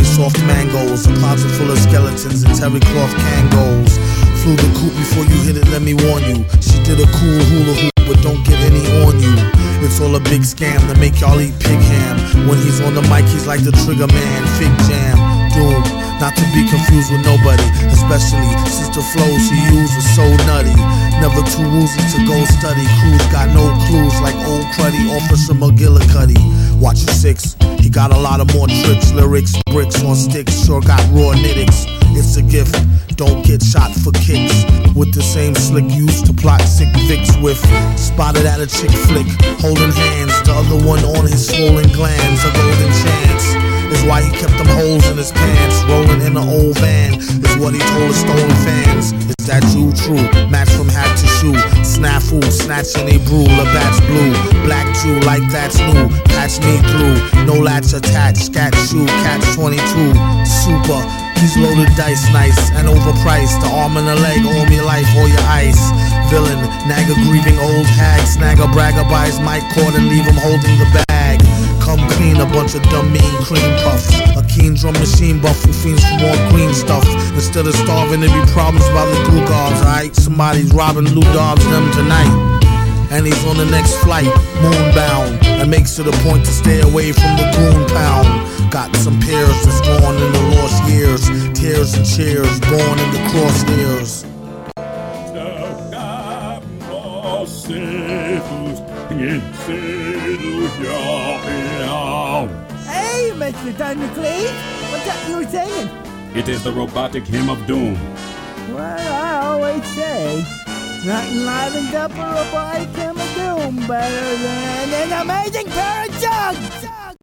soft mangoes, a closet full of skeletons and terry cloth Kangos. Flew the coop before you hit it, let me warn you. She did a cool hula hoop, but don't get any on you. It's all a big scam to make y'all eat pig ham. When he's on the mic, he's like the trigger man, fig jam, doom. Not to be confused with nobody, especially since the flows he used was so nutty. Never too woozy to go study. Crews got no clues like old cruddy, Officer McGillicuddy. Watch your six, he got a lot of more tricks, lyrics, bricks on sticks, sure got raw nitticks. It's a gift, don't get shot for kicks. With the same slick used to plot sick Vicks with. Spotted at a chick flick, holding hands, the other one on his swollen glands. A golden chance is why he kept them holes in his pants. Rolling in an old van is what he told his stolen fans. Is that you true? Match from hat to shoe. Snafu, snatching a brew. Labatt's blue. Black Jew like that's new. Patch me through. No latch attached. Scat shoe. Catch 22. Super. He's loaded dice, nice and overpriced. The arm and a leg, all your life, all your ice. Villain, nag a grieving old hag. Snag a bragger by his mic cord and leave him holding the bag. Come clean, a bunch of dumb mean cream puffs. A keen drum machine buff who fiends for more green stuff. Instead of starving, there be problems by the glue guards, alright? Somebody's robbing Lou Dobbs them tonight. And he's on the next flight, moonbound, and makes it a point to stay away from the goon pound. Got some peers that's gone in the lost years, tears and cheers, born in the crosshairs. Hey, Mr. Thundercleave, what's that you were singing? It is the robotic hymn of doom. Well, I always say, nothing livens up a robotic hymn of doom better than an amazing pair of jugs!